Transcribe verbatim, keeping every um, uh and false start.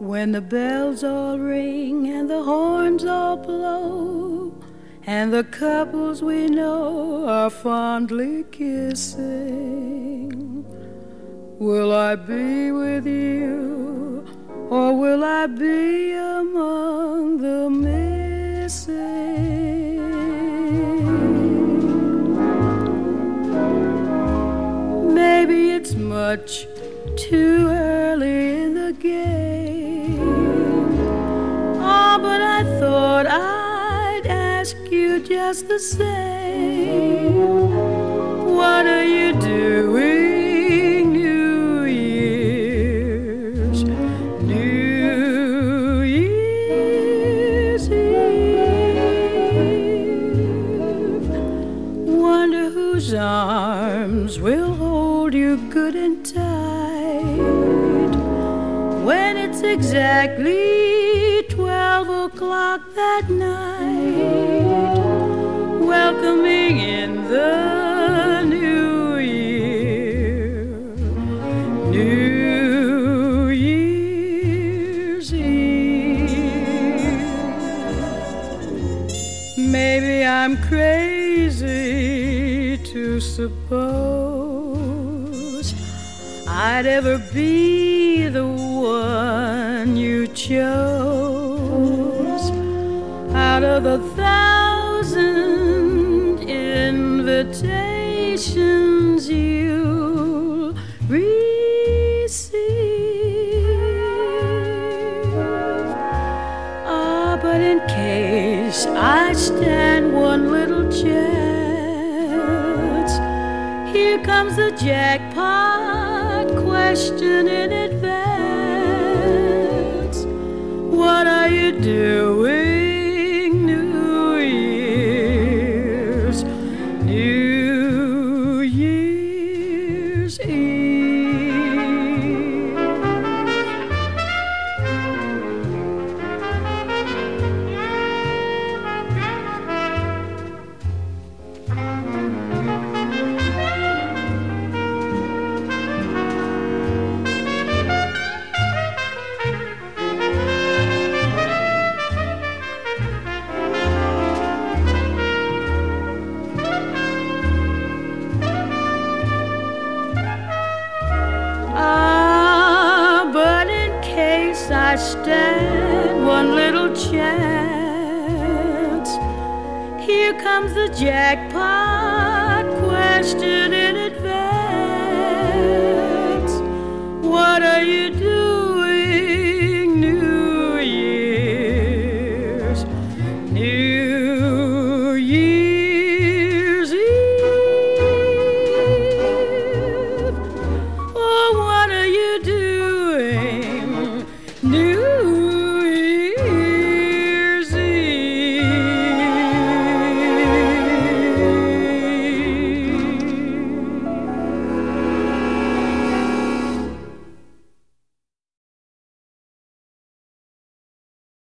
When the bells all ring and the horns all blow, and the couples we know are fondly kissing, will I be with you, or will I be among the missing? Maybe it's much too early in the game. Oh, but I thought I'd ask you just the same. What are you doing New Year's, New Year's Eve? Wonder whose arms will hold you good and tight when it's exactly twelve o'clock that night, welcoming in the new year, New Year's Eve. Maybe I'm crazy to suppose I'd ever be the one you chose out of the thousand invitations you'll receive. Ah, but in case I stand one little chance, here comes the jackpot question in advance. What are you doing New Year's, New Year's Eve? I stand one little chance, here comes the jackpot question in advance. What are you doing